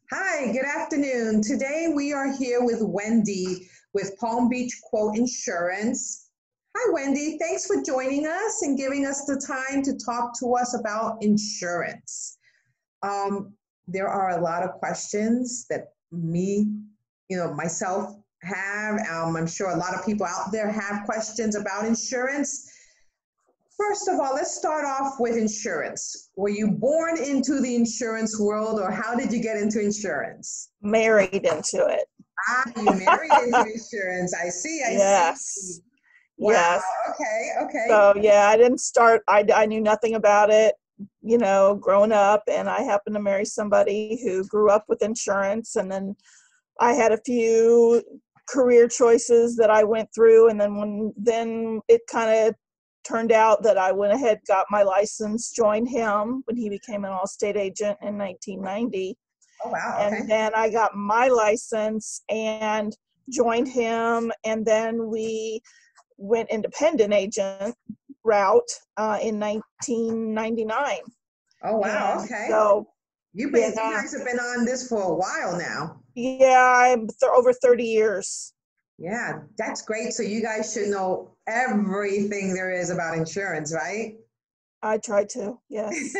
Hi, good afternoon. Today we are here with Wendy with Palm Beach Quote Insurance. Hi, Wendy. Thanks for joining us and giving us the time to talk to us about insurance. Um, there are a lot of questions that myself have. I'm sure a lot of people out there have questions about insurance. First of all, let's start off with insurance. Were you born into the insurance world or how did you get into insurance? Married into it. You married into insurance. I see. Yes. Wow. Yes. Okay. So yeah, I didn't start, I knew nothing about it, growing up, and I happened to marry somebody who grew up with insurance. And then I had a few career choices that I went through. And then it kind of turned out that I went ahead, got my license, joined him when he became an Allstate agent in 1990. Oh, wow. Okay. And then I got my license and joined him. And then we went independent agent route in 1999. Oh, wow. And Okay. so, You yeah, guys have been on this for a while now. I'm over 30 years. Yeah, that's great. So you guys should know everything there is about insurance, right? I try to, yes.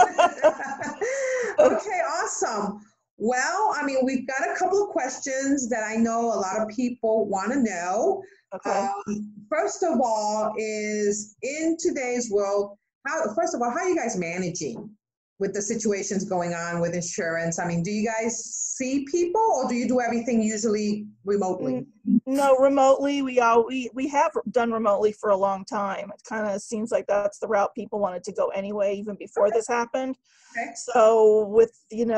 Okay, awesome. Well, I mean, we've got a couple of questions that I know a lot of people want to know. Okay. First of all, is in today's world, first of all, how are you guys managing with the situations going on with insurance? I mean, do you guys see people or do you do everything usually remotely? No, remotely. We have done remotely for a long time. It kind of seems like that's the route people wanted to go anyway, even before this happened. Okay. So with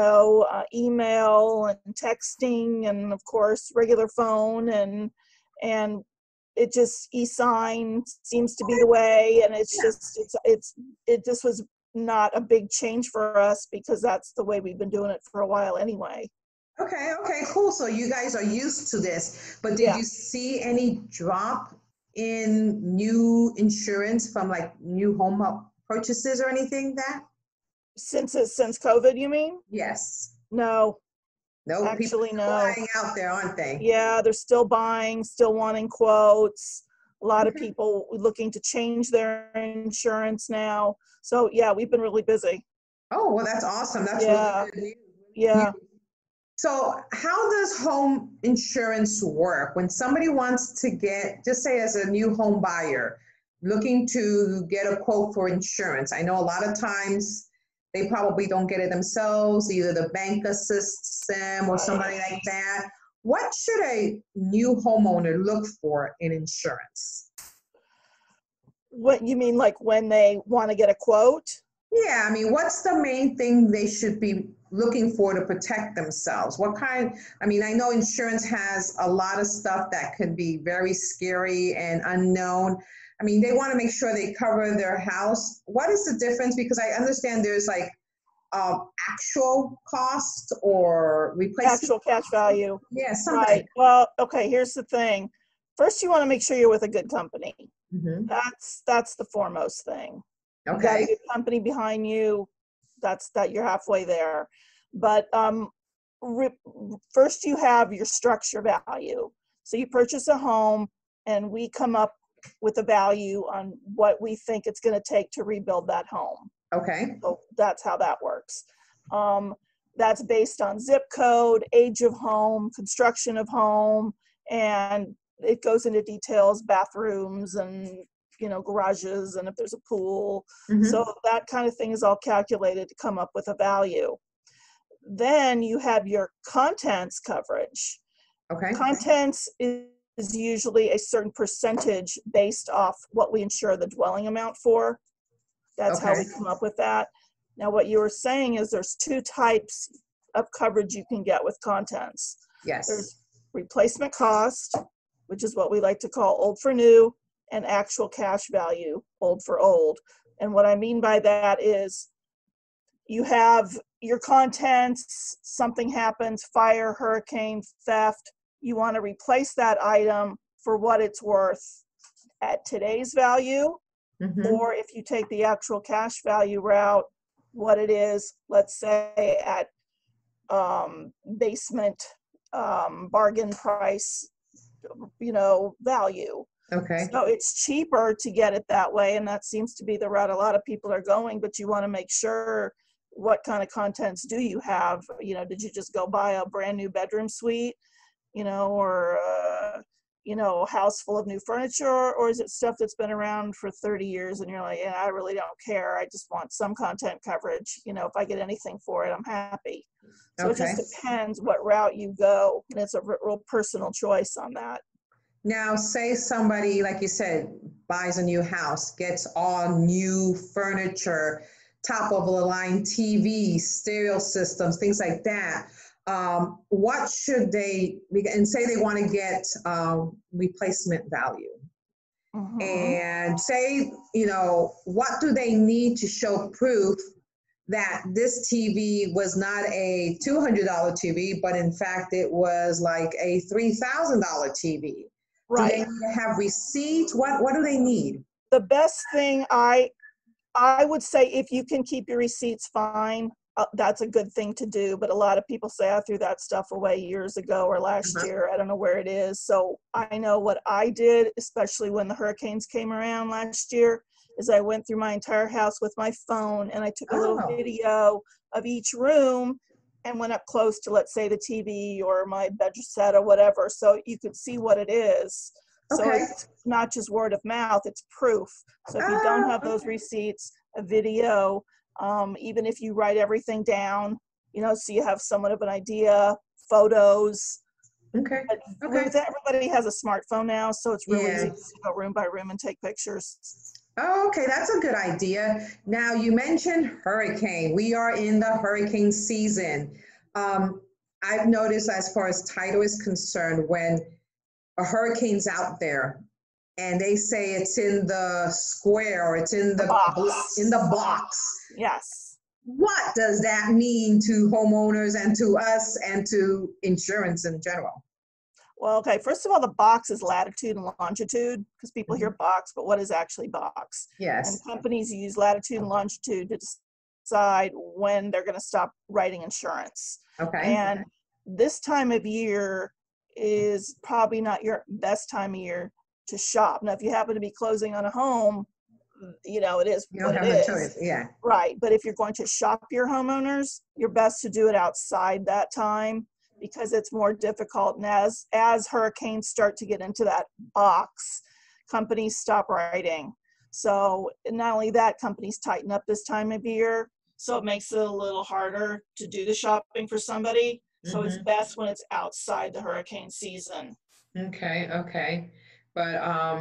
email and texting, and of course regular phone, and it just e-sign seems to be the way. And it's Yeah. just it just was not a big change for us because that's the way we've been doing it for a while anyway. Okay, cool. So you guys are used to this, but did Yeah. you see any drop in new insurance from like new home purchases or anything that? Since COVID, you mean? Yes. No, No, people actually, are no. flying out there, aren't they? Yeah, they're still buying, still wanting quotes. A lot of Okay. people looking to change their insurance now. So yeah, we've been really busy. Oh, well, that's awesome. That's really Yeah, good news. yeah. So, how does home insurance work when somebody wants to get, just say, as a new home buyer, looking to get a quote for insurance? I know a lot of times they probably don't get it themselves, either the bank assists them or somebody like that. What should a new homeowner look for in insurance? What you mean, like when they want to get a quote? Yeah, I mean, what's the main thing they should be looking for to protect themselves? I mean, I know insurance has a lot of stuff that could be very scary and unknown. I mean, they want to make sure they cover their house. What is the difference? Because I understand there's like actual cost or replacement. Actual cash value. Yeah, something. Right. Well, okay, here's the thing. First, you want to make sure you're with a good company. Hmm. That's the foremost thing. You got a Okay. good company behind you. That you're halfway there. But first you have your structure value. So you purchase a home, and we come up with a value on what we think it's going to take to rebuild that home. Okay. So that's how that works. Um, that's based on zip code, age of home, construction of home, and it goes into details, bathrooms and garages, and if there's a pool. So Hmm. that kind of thing is all calculated to come up with a value. Then you have your contents coverage. Okay. Contents is usually a certain percentage based off what we insure the dwelling amount for. That's how Okay. we come up with that. Now, what you were saying is there's two types of coverage you can get with contents. Yes. There's replacement cost, which is what we like to call old for new, and actual cash value, old for old. And what I mean by that is you have your contents, something happens, fire, hurricane, theft, you want to replace that item for what it's worth at today's value, Hmm. or if you take the actual cash value route, what it is, let's say at basement bargain price, value. Okay. So it's cheaper to get it that way, and that seems to be the route a lot of people are going, but you want to make sure what kind of contents do you have. Did you just go buy a brand new bedroom suite, or a house full of new furniture, or is it stuff that's been around for 30 years and you're like, yeah, I really don't care, I just want some content coverage. If I get anything for it, I'm happy. So it Okay. just depends what route you go, and it's a real personal choice on that. Now, say somebody, like you said, buys a new house, gets all new furniture, top of the line TV, stereo systems, things like that. What should they, and say they want to get replacement value? Mm-hmm. And say, what do they need to show proof that this TV was not a $200 TV, but in fact it was like a $3,000 TV? Do they Right. need to have receipts? What do they need? The best thing I would say, if you can keep your receipts, fine. That's a good thing to do. But a lot of people say, I threw that stuff away years ago or last Uh-huh. year. I don't know where it is. So I know what I did, especially when the hurricanes came around last year, is I went through my entire house with my phone and I took a little Oh, video of each room and went up close to, let's say, the TV or my bedroom set or whatever, so you could see what it is. So okay. it's not just word of mouth, it's proof. So if you don't Ah, have those receipts, a video, even if you write everything down, so you have somewhat of an idea, photos. okay. But Okay. everybody has a smartphone now, so it's real easy Yeah. to go room by room and take pictures. Oh, okay, that's a good idea. Now, you mentioned hurricane. We are in the hurricane season. Um, I've noticed as far as title is concerned, when a hurricane's out there and they say it's in the square or it's in The in box. the box, Yes. what does that mean to homeowners and to us and to insurance in general? Well, okay, first of all, the box is latitude and longitude, because people hear Mhm. box, but what is actually box? And Yes. companies use latitude and longitude to decide when they're going to stop writing insurance. Okay. And this time of year is probably not your best time of year to shop. Now, if you happen to be closing on a home, it is You don't what it have no is. choice. Yeah. Right. But if you're going to shop your homeowners, you're best to do it outside that time, because it's more difficult. And as hurricanes start to get into that box, companies stop writing. So not only that, companies tighten up this time of year. So it makes it a little harder to do the shopping for somebody. So it's Hmm. best when it's outside the hurricane season. Okay. Okay. But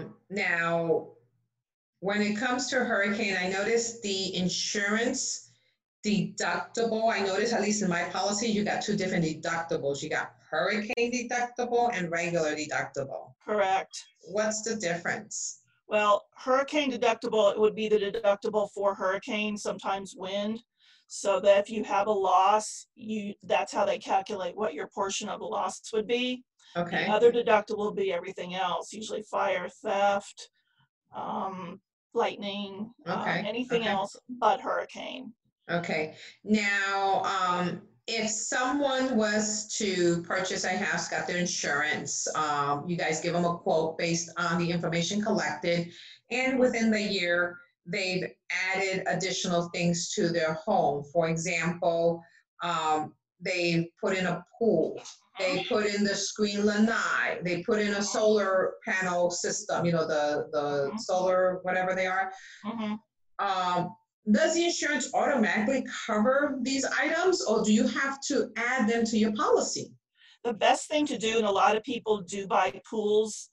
now, when it comes to hurricane, I noticed the insurance deductible. I noticed, at least in my policy, you got two different deductibles. You got hurricane deductible and regular deductible. Correct. What's the difference? Well, hurricane deductible, it would be the deductible for hurricane, sometimes wind. So that if you have a loss, that's how they calculate what your portion of the loss would be. The Okay. other deductible will be everything else, usually fire, theft, um, lightning, Okay. anything Okay. else but hurricane. Okay. Now, if someone was to purchase a house, got their insurance, you guys give them a quote based on the information collected, and within the year, they've added additional things to their home. For example, they put in a pool, they put in the screen lanai, they put in a solar panel system, the solar, whatever they are. Mm-hmm. um, does the insurance automatically cover these items, or do you have to add them to your policy? The best thing to do, and a lot of people do buy pools,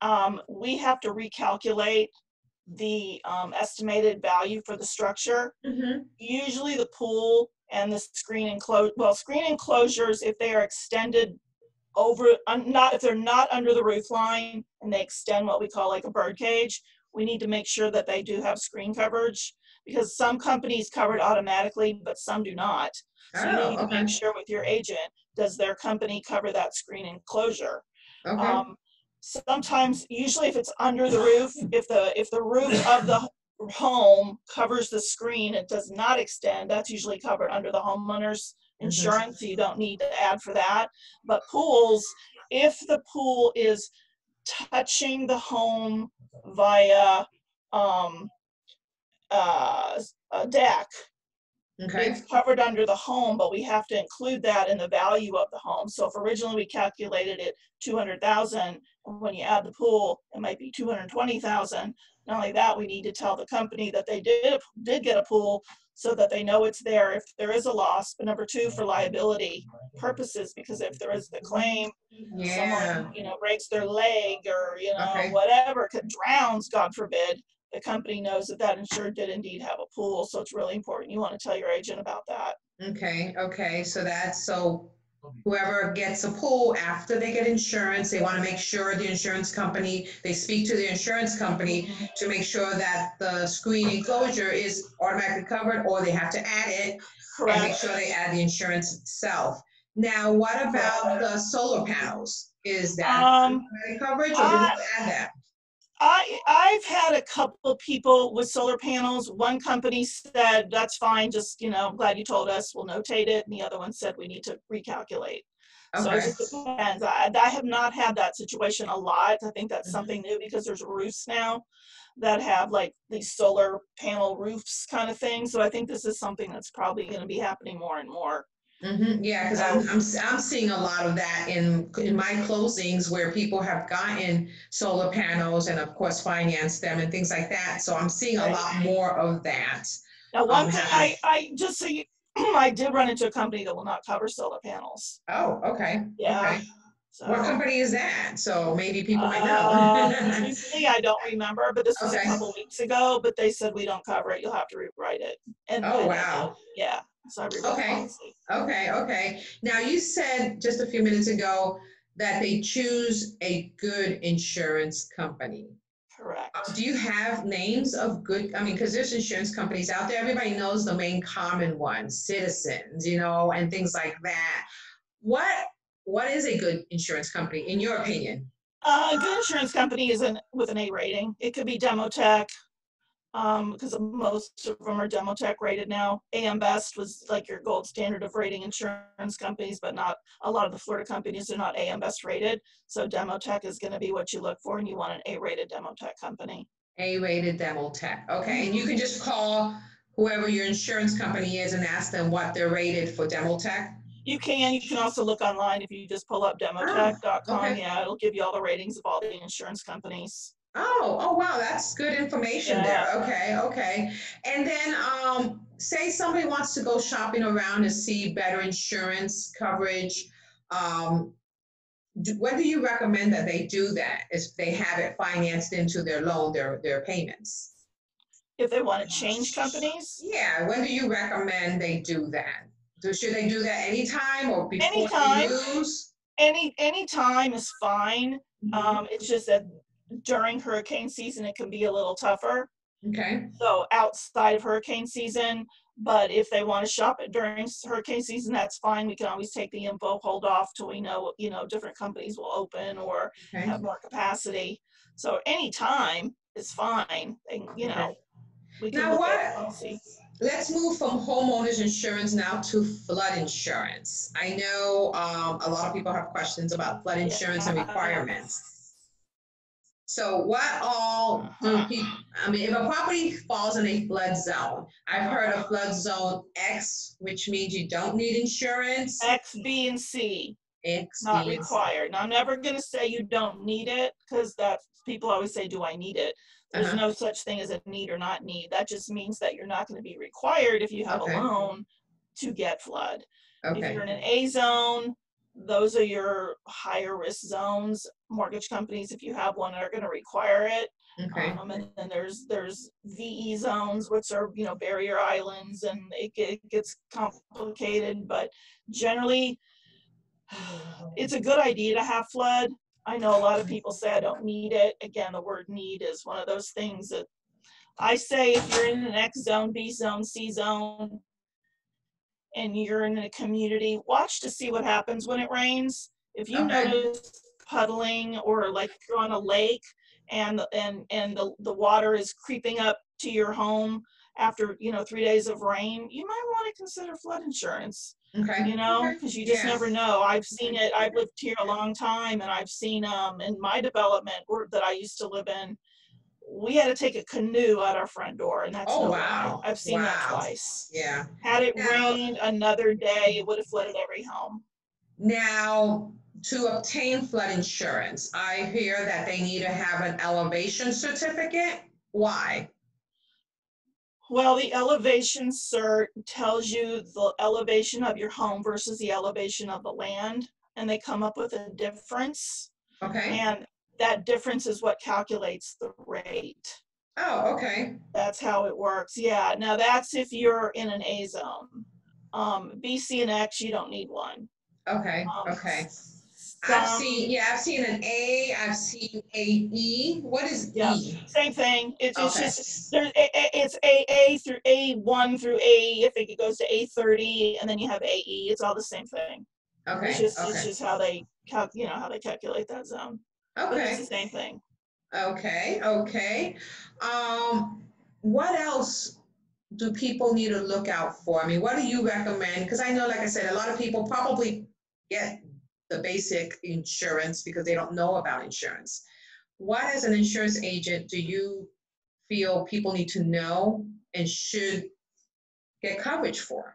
we have to recalculate the estimated value for the structure. Mm-hmm. Usually the pool and the screen enclosures, if they are extended over, not if they're not under the roof line and they extend what we call like a bird cage, we need to make sure that they do have screen coverage, because some companies cover it automatically, but some do not. So you need Oh, to make okay. sure with your agent, does their company cover that screen enclosure? Okay. Um, Sometimes, usually if it's under the roof, if the roof of the home covers the screen, it does not extend, that's usually covered under the homeowner's insurance, so you don't need to add for that. But pools, if the pool is touching the home via a deck, Okay. it's covered under the home, but we have to include that in the value of the home. So if originally we calculated it 200,000, when you add the pool, it might be 220,000. Not only that, we need to tell the company that they did get a pool so that they know it's there if there is a loss. But number two, for liability purposes, because if there is the claim, Yeah. someone, breaks their leg or, Okay. whatever, drowns, God forbid, the company knows that that insured did indeed have a pool. So it's really important. You want to tell your agent about that. Okay. Okay. So whoever gets a pool after they get insurance, they want to make sure the insurance company, they speak to the insurance company to make sure that the screen enclosure is automatically covered, or they have to add it and make Correct. sure they add the insurance itself. Now, what about the solar panels? Is that automatic coverage, or do you have to add that? I've had a couple of people with solar panels. One company said, that's fine, just, I'm glad you told us, we'll notate it. And the other one said, we need to recalculate. So it Okay. just depends. I have not had that situation a lot. I think that's something new because there's roofs now that have like these solar panel roofs kind of thing. So I think this is something that's probably going to be happening more and more. Yeah, because I'm seeing a lot of that in my closings where people have gotten solar panels and of course financed them and things like that. So I'm seeing a lot more of that. Now, one thing I just so you, I did run into a company that will not cover solar panels. Oh, okay. Yeah. Okay. So, what company is that? So maybe people might know. truthfully, I don't remember, but this was Okay. a couple weeks ago. But they said we don't cover it. You'll have to rewrite it. And Oh, and wow. yeah. So I rewrote the Okay. policy. Okay. Okay. Now you said just a few minutes ago that they choose a good insurance company. Correct. Do you have names of good, I mean, because there's insurance companies out there, everybody knows the main common ones, Citizens, and things like that. What is a good insurance company, in your opinion? A good insurance company is with an A rating. It could be Demotech, because most of them are Demotech rated now. AM Best was like your gold standard of rating insurance companies, but not a lot of the Florida companies are not AM Best rated. So Demotech is going to be what you look for, and you want an A-rated Demotech company. A-rated Demotech. Okay, and you can just call whoever your insurance company is and ask them what they're rated for Demotech. You can also look online if you just pull up demotech.com. Okay. Yeah, it'll give you all the ratings of all the insurance companies. Oh, wow, that's good information there. Yeah. Okay. And then say somebody wants to go shopping around to see better insurance coverage. When do you recommend that they do that if they have it financed into their loan, their payments? If they want to change companies? Yeah, when do you recommend they do that? Should they do that anytime or before Anytime. they use? Any time is fine. It's just that during hurricane season, it can be a little tougher. Okay. So outside of hurricane season, but if they want to shop it during hurricane season, that's fine. We can always take the info, hold off till we know, different companies will open or have more capacity. So anytime is fine. And, Okay. we can Now look what? at policy. Let's move from homeowners insurance now to flood insurance. I know a lot of people have questions about flood insurance and requirements. So what all do people, I mean, if a property falls in a flood zone, I've heard of flood zone X, which means you don't need insurance. X, B, and C. X, Not B, and C. required. Now, I'm never going to say you don't need it, because people always say, do I need it? There's no such thing as a need or not need. That just means that you're not going to be required if you have a loan to get flood. If you're in an A zone, those are your higher risk zones. Mortgage companies, if you have one, are going to require it. And then there's VE zones, which are barrier islands, and it gets complicated. But generally, it's a good idea to have flood. I know a lot of people say I don't need it. Again, the word need is one of those things that I say if you're in an X zone, B zone, C zone, and you're in a community, watch to see what happens when it rains. If you notice puddling, or like if you're on a lake and the water is creeping up to your home after 3 days of rain, you might want to consider flood insurance. Okay. you know, Okay. because you just Yeah. never know. I've seen it. I've lived here a long time, and I've seen in my development that I used to live in, we had to take a canoe out our front door, and that's Oh, no lie. wow. I've seen that Wow. twice. Yeah. Had it Now, rained another day, it would have flooded every home. now, to obtain flood insurance, I hear that they need to have an elevation certificate. Why? Well, the elevation cert tells you the elevation of your home versus the elevation of the land, and they come up with a difference. Okay. And that difference is what calculates the rate. Oh, okay. That's how it works. Yeah. Now that's if you're in an A zone. B, C, and X, you don't need one. Okay. Um, Okay. some, I've seen an A, I've seen a E. What is yeah, E? same thing. It's Okay. just there's it's A through A1 through A. If it goes to A30, and then you have AE, it's all the same thing. Okay. It's Okay. just how they how they calculate that zone, but it's the Okay. same thing. Okay. Okay. Um, what else do people need to look out for? I mean, what do you recommend? Because I know, like I said, a lot of people probably get the basic insurance because they don't know about insurance. What, as an insurance agent, do you feel people need to know and should get coverage for?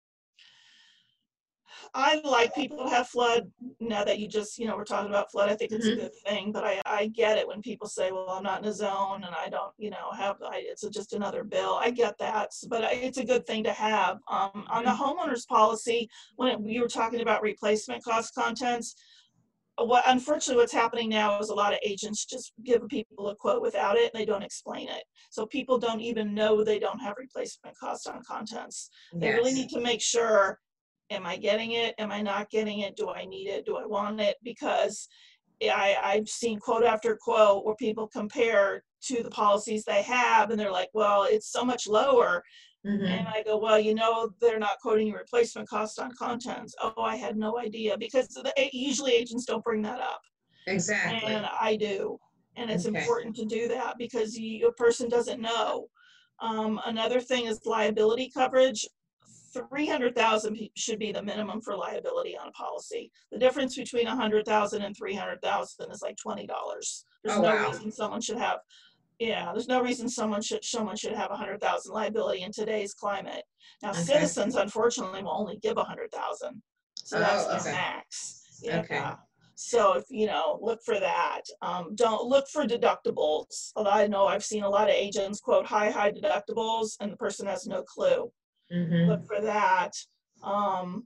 I like people who have flood. Now that you just, we're talking about flood, I think it's a Mm-hmm. good thing. But I get it when people say, "Well, I'm not in a zone and I don't, it's just another bill." I get that, but it's a good thing to have. On the homeowner's policy, we were talking about replacement cost contents. Unfortunately, what's happening now is a lot of agents just give people a quote without it, and they don't explain it. So people don't even know they don't have replacement cost on contents. They really Yes. need to make sure, am I getting it? Am I not getting it? Do I need it? Do I want it? Because I've seen quote after quote where people compare to the policies they have, and they're like, well, it's so much lower. And Mm-hmm. I go, well, they're not quoting your replacement cost on contents. Oh, I had no idea, because usually agents don't bring that up, and Exactly. I do. And it's Okay. important to do that because a person doesn't know. Another thing is liability coverage. 300,000 should be the minimum for liability on a policy. The difference between 100,000 and 300,000 is like $20. There's Oh, no wow. reason someone should have yeah, there's no reason someone should have 100,000 liability in today's climate. Now, Okay. Citizens unfortunately will only give 100,000, so that's Oh, the okay. max. Okay. Yeah. So if look for that. Don't look for deductibles. Although I know I've seen a lot of agents quote high deductibles, and the person has no clue. Look Mm-hmm. for that. Um,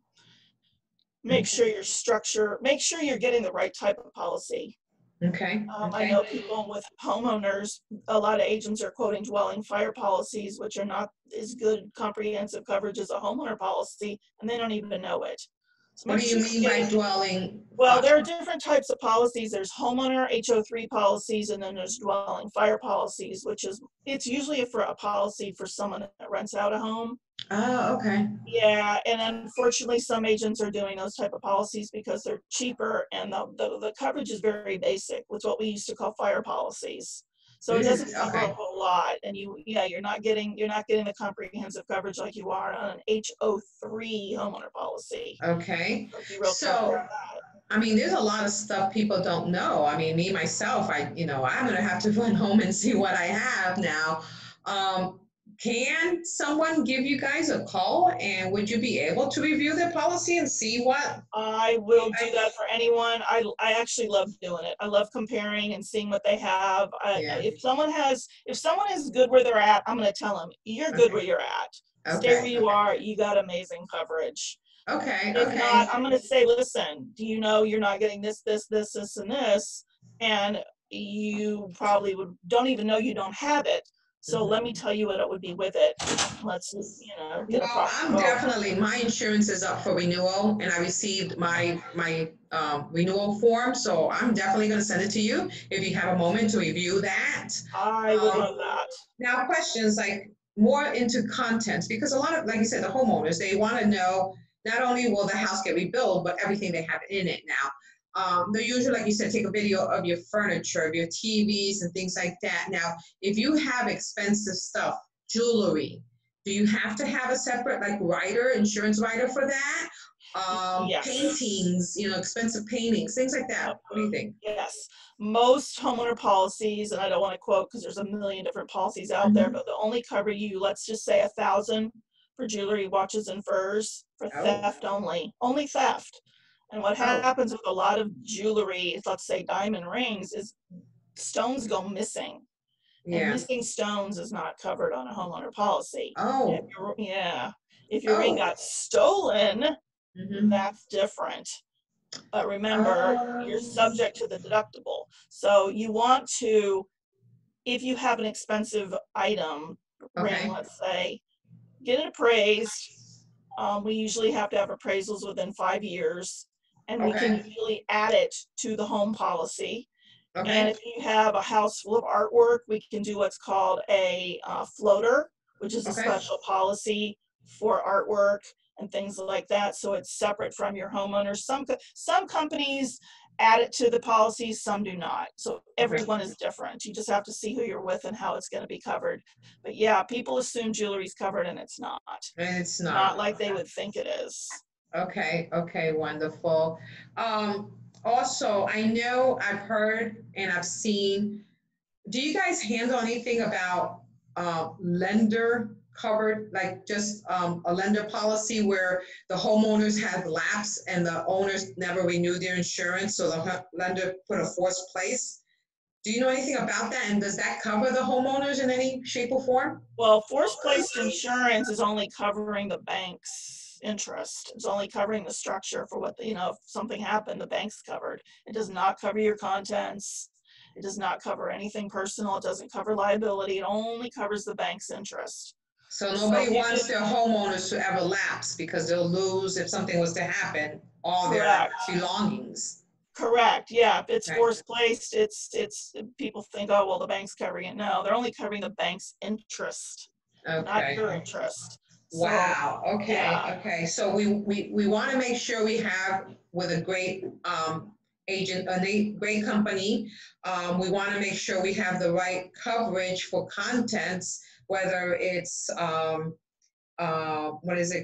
make sure make sure you're getting the right type of policy. Okay. I Okay. know people with homeowners, a lot of agents are quoting dwelling fire policies, which are not as good comprehensive coverage as a homeowner policy, and they don't even know it. So What make do you sure you're mean by getting, dwelling? well, there are different types of policies. There's homeowner HO3 policies, and then there's dwelling fire policies, it's usually for a policy for someone that rents out a home. Oh, okay. Yeah, and unfortunately, some agents are doing those type of policies because they're cheaper, and the coverage is very basic with what we used to call fire policies. So it doesn't cover a Okay. whole lot, and you're not getting the comprehensive coverage like you are on an HO3 homeowner policy. Okay. So be real careful So, with that. I mean, there's a lot of stuff people don't know. I mean, me myself, I'm gonna have to run home and see what I have now. Um, can someone give you guys a call, and would you be able to review their policy and see what? I will do that for anyone. I actually love doing it. I love comparing and seeing what they have. Yeah. If someone is good where they're at, I'm going to tell them you're good where Okay. you're at. Stay where Okay. you are. You got amazing coverage. Okay. If not, Okay. I'm going to say, listen, do you know you're not getting this, and this, and you probably don't even know you don't have it. So let me Mhm. tell you what it would be with it. Let's get a Well, proper I'm quote. definitely, my insurance is up for renewal, and I received my renewal form, so I'm definitely gonna send it to you if you have a moment to review that. I would Um, love that. Now, questions like more into contents, because a lot of, like you said, the homeowners, they wanna know not only will the house get rebuilt, but everything they have in it now. They usually, like you said, take a video of your furniture, of your TVs and things like that. Now, if you have expensive stuff, jewelry, Do you have to have a separate like rider, insurance rider for that? Yes. Paintings, expensive paintings, things like that. Yep. What do you think? Yes. Most homeowner policies, and I don't want to quote because there's a million different policies out there, Mhm. but they'll only cover you, let's just say 1,000 for jewelry, watches, and furs for Oh, theft only theft. And what oh, happens with a lot of jewelry, let's say diamond rings, is stones go missing. And yeah. missing stones is not covered on a homeowner policy. If Oh, yeah, if your ring oh. got stolen, Hmm. that's different. But remember, you're Oh, subject to the deductible. So you want to, if you have an expensive item, ring, okay, let's say, get it appraised. We usually have to have appraisals within 5 years, and we can okay, usually add it to the home policy. And okay, if you have a house full of artwork, we can do what's called a floater, which is a okay. special policy for artwork and things like that. So it's separate from your homeowner. Some companies add it to the policy, some do not. So Okay. everyone is different. You just have to see who you're with and how it's going to be covered. But yeah, people assume jewelry's covered and it's not. And it's Not not. like they would think it is. Okay, okay, wonderful. Also, I know I've heard and I've seen, do you guys handle anything about lender covered, like just a lender policy where the homeowners have lapse and the owners never renew their insurance, so the lender put a forced place? Do you know anything about that? And does that cover the homeowners in any shape or form? Well, force-placed insurance is only covering the bank's interest. It's only covering the structure for what, if something happened, the bank's covered. It does not cover your contents. It does not cover anything personal. It doesn't cover liability. It only covers the bank's interest. So So nobody wants their homeowners to ever lapse because they'll lose, if something was to happen, all their correct. belongings. Correct. Yeah. If it's Okay. force placed, it's people think, oh, well, the bank's covering it. No, they're only covering the bank's interest, not Okay. your interest. So Wow. Okay. yeah. Okay. So we want to make sure we have with a great agent, great company. We want to make sure we have the right coverage for contents, whether it's what is it?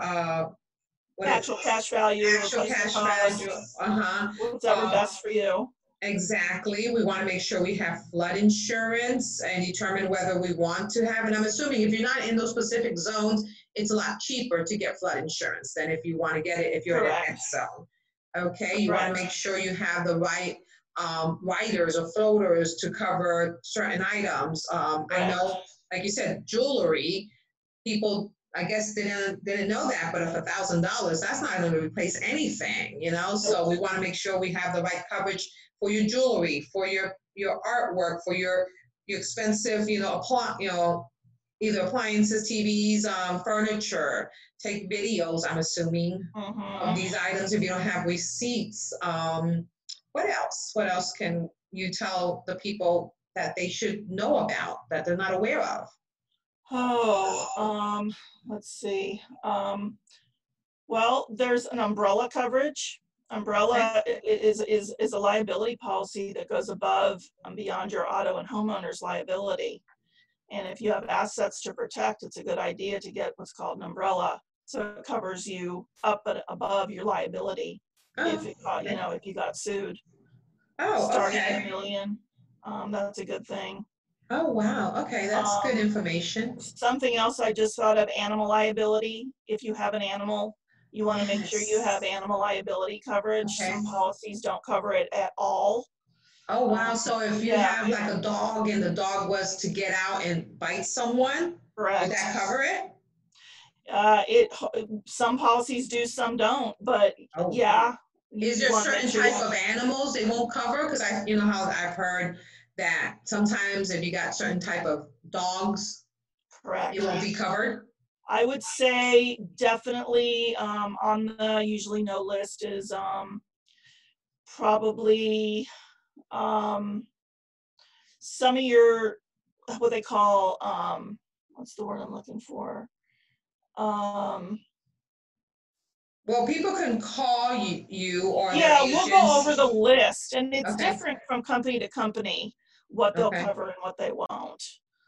What is Actual cash value, actual replacement cash value? costs, Uh-huh. whatever best for you. Exactly. We want to make sure we have flood insurance and determine whether we want to have. And I'm assuming if you're not in those specific zones, it's a lot cheaper to get flood insurance than if you want to get it if you're in an Correct. X zone. Okay. You want to Correct. make sure you have the right riders or floaters to cover certain items. I Correct. know, like you said, jewelry, people I guess didn't know that, but if $1,000, that's not going to replace anything, Nope. So we want to make sure we have the right coverage for your jewelry, for your artwork, for your expensive, either appliances, TVs, furniture. Take videos. I'm assuming of Mm-hmm. these items if you don't have receipts. What else? What else can you tell the people that they should know about that they're not aware of? Oh, let's see. Well, there's an umbrella coverage. Okay. Umbrella is a liability policy that goes above and beyond your auto and homeowner's liability. And if you have assets to protect, it's a good idea to get what's called an umbrella. So it covers you up and above your liability if Oh, it got, okay. if you got sued. Oh, Starting at a okay. million, that's a good thing. Oh, wow. Okay, that's good Um, information. Something else I just thought of, animal liability. If you have an animal, you want to make sure you have Yes. animal liability coverage. Okay. Some policies don't cover it at all. Oh, wow. Um, So if you yeah, have like a dog and the dog was to get out and bite someone, would correct. that cover it? It some policies do, some don't, but Oh, yeah, is you there want to make certain sure you type have of animals they won't cover? Because you know how I've heard that sometimes if you got certain type of dogs, it correct. won't be covered. I would say definitely on the usually no list is probably um, some of your what they call what's the word I'm looking for? Um, Well, people can call you or their yeah, we'll go over agents. the list, and it's Okay. different from company to company what they'll Okay. cover and what they won't.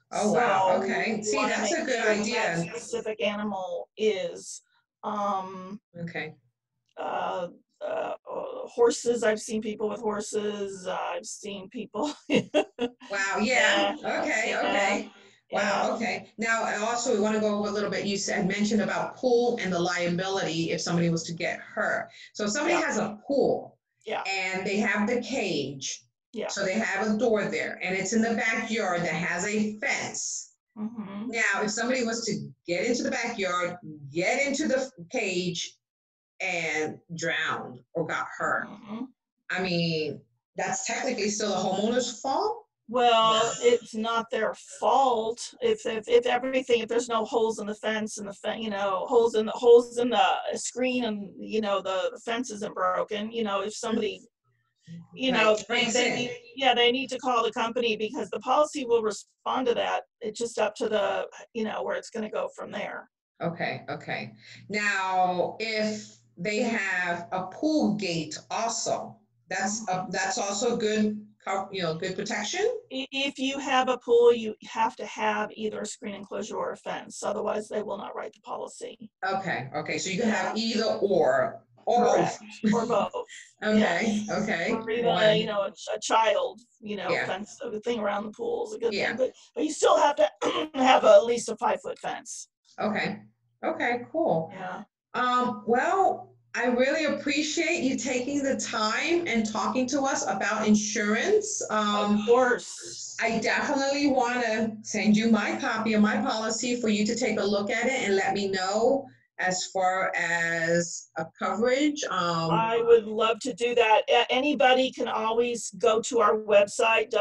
Oh, wow. So Okay. you See, want to that's make a good sure that idea. specific animal is um, Okay. uh, horses. I've seen people with horses. I've seen people. Wow. Yeah. Yeah, Okay. yeah, Okay. yeah, Wow. Okay. Now, also, we want to go over a little bit. You said mentioned about pool and the liability if somebody was to get hurt. So if somebody yeah, has a pool yeah, and they have the cage, yeah. so they have a door there, and it's in the backyard that has a fence. Hmm. Now, if somebody was to get into the backyard, get into the cage, and drowned or got hurt, Hmm. I mean, that's technically still the homeowner's fault? Well, it's not their fault if everything, if there's no holes in the fence and holes in the screen, and the fence isn't broken. If somebody, Right, they breaks they in. need, yeah, they need to call the company, because the policy will respond to that. It's just up to the, where it's going to go from there. Okay, okay. Now, if they have a pool gate also, that's also good, good protection? If you have a pool, you have to have either a screen enclosure or a fence. Otherwise, they will not write the policy. Okay, okay. So you can Yeah, have either or both. correct. Or both. Okay, Yes. okay. Or even One. a child, Yeah, fence, a thing around the pool is a good thing. yeah. But you still have to have at least a 5-foot fence. Okay. Okay, cool. Yeah. Well, I really appreciate you taking the time and talking to us about insurance. Of course. I definitely want to send you my copy of my policy for you to take a look at it and let me know as far as a coverage. I would love to do that. Anybody can always go to our website,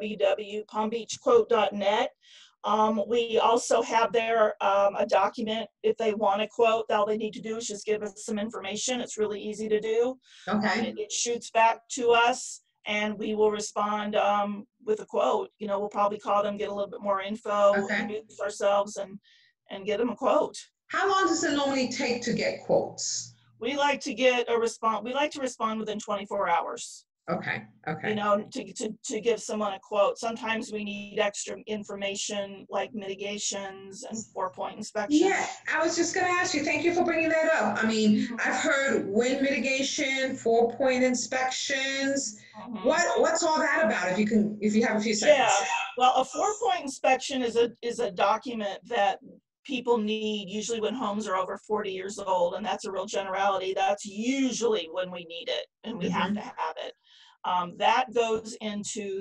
www.palmbeachquote.net. We also have there a document. If they want a quote, all they need to do is just give us some information. It's really easy to do. Okay. It shoots back to us, and we will respond with a quote. We'll probably call them, get a little bit more info, Okay. introduce ourselves, and get them a quote. How long does it normally take to get quotes? We like to get a response. We like to respond within 24 hours. Okay. Okay. To give someone a quote. Sometimes we need extra information like mitigations and 4-point inspection. Yeah, I was just going to ask you. Thank you for bringing that up. I mean, I've heard wind mitigation, 4-point inspections. Mhm. What's all that about? If you have a few Yeah, seconds. well, a 4-point inspection is a document that people need usually when homes are over 40 years old, and that's a real generality. That's usually when we need it, and we have to Mm-hmm. have it. That goes into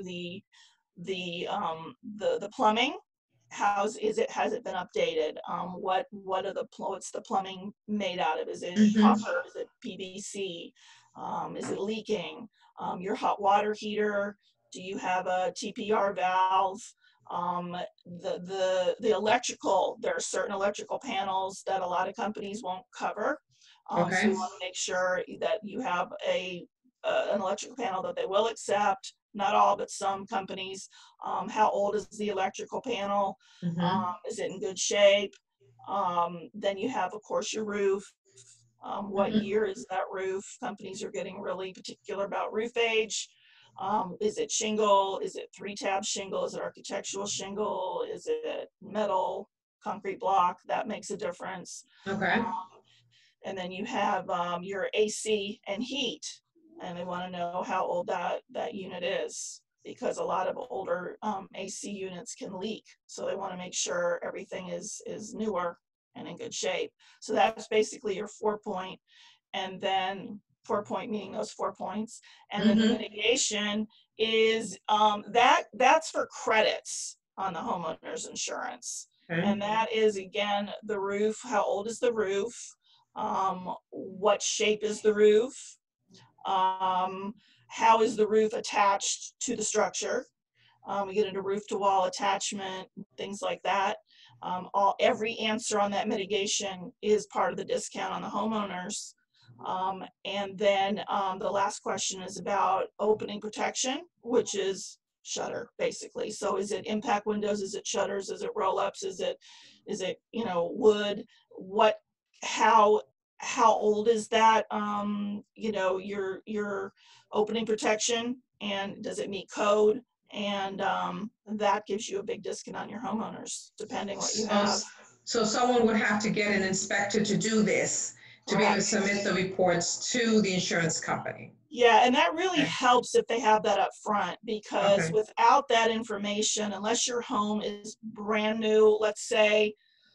the plumbing. Has it been updated? What's the plumbing made out of? Is it Mm-hmm. copper? Is it PVC? Is it leaking? Your hot water heater, do you have a TPR valve? The electrical, there are certain electrical panels that a lot of companies won't cover. So Okay. you want to make sure that you have an electrical panel that they will accept. Not all, but some companies. How old is the electrical panel? Mm-hmm. Is it in good shape? Then you have, of course, your roof. What Mm-hmm. year is that roof? Companies are getting really particular about roof age. Is it shingle? Is it 3-tab shingle? Is it architectural shingle? Is it metal, concrete block? That makes a difference. Okay. And then you have your AC and heat, and they want to know how old that unit is, because a lot of older AC units can leak. So they want to make sure everything is newer and in good shape. So that's basically your 4-point, and then 4-point meaning those 4 points. And then the Mm-hmm. mitigation is that's for credits on the homeowner's insurance. Okay. And that is, again, the roof. How old is the roof? What shape is the roof? How is the roof attached to the structure? We get into roof to wall attachment, things like that. Every answer on that mitigation is part of the discount on the homeowners. And then the last question is about opening protection, which is shutter, basically. So is it impact windows? Is it shutters? Is it roll-ups? Is it wood? How old is that? Your opening protection, and does it meet code? and that gives you a big discount on your homeowners, depending what you So, have. so someone would have to get an inspector to do this, to be able to Correct. submit the reports to the insurance company. Yeah, and that really Okay. helps if they have that up front, because Okay. without that information, unless your home is brand new, let's say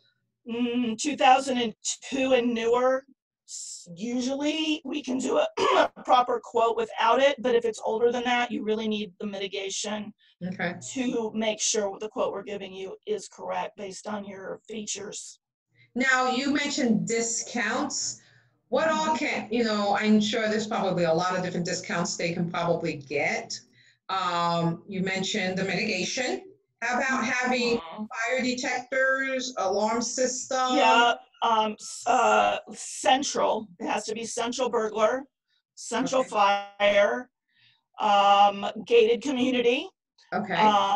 2002 and newer, usually we can do a proper quote without it. But if it's older than that, you really need the mitigation Okay. to make sure the quote we're giving you is correct based on your features. Now, you mentioned discounts. What all can, I'm sure there's probably a lot of different discounts they can probably get. You mentioned the mitigation. How about having fire detectors, alarm system? Yeah, central, it has to be central burglar, central Okay. fire, gated community, Okay.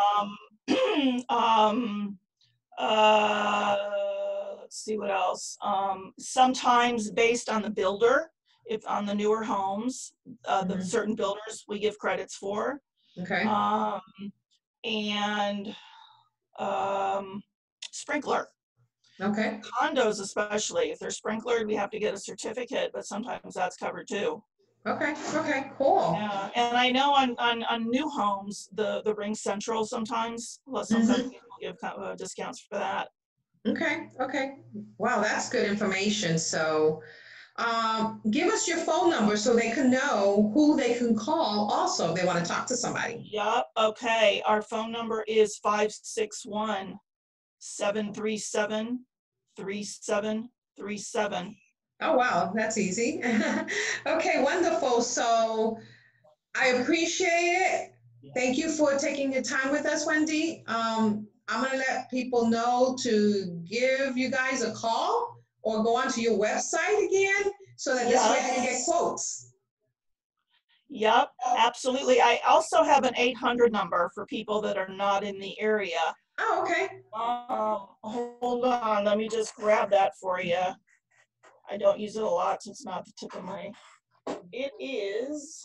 let's see what else. Sometimes based on the builder, if on the newer homes, the certain builders we give credits for. Okay. And sprinkler. Okay. Condos especially, if they're sprinklered, we have to get a certificate, but sometimes that's covered too. Okay. Okay. Cool. Yeah, and I know on new homes, the Ring Central sometimes, well, some companies will give discounts for that. Okay. Okay. Wow, that's good information. So, give us your phone number so they can know who they can call also if they want to talk to somebody. Yep, okay. Our phone number is 561-737-3737. Oh, wow, that's easy. Okay, wonderful. So I appreciate it. Thank you for taking your time with us, Wendy. I'm going to let people know to give you guys a call or go onto your website again so that this way I can get quotes. Yep, absolutely. I also have an 800 number for people that are not in the area. Oh, okay. Hold on, let me just grab that for you. I don't use it a lot, so it's not the tip of my. It is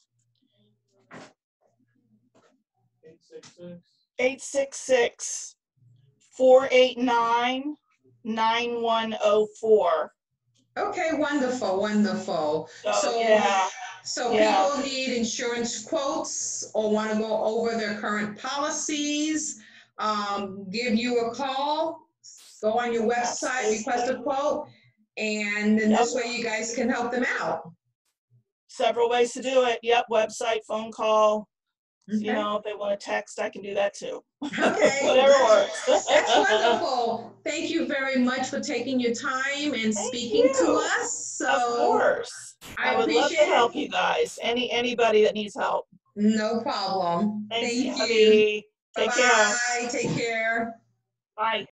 866-489-9104. Okay, wonderful, wonderful. So yeah. People need insurance quotes or want to go over their current policies, give you a call, go on your website, request a quote, and then this way you guys can help them out. Several ways to do it. Yep, website, phone call. Okay. If they want to text, I can do that too. Okay. Whatever works. That's wonderful. Thank you very much for taking your time and speaking to us. So, of course. I would love to help you guys. Anybody that needs help. No problem. Thank you. Take Bye-bye. care. Take care. Bye.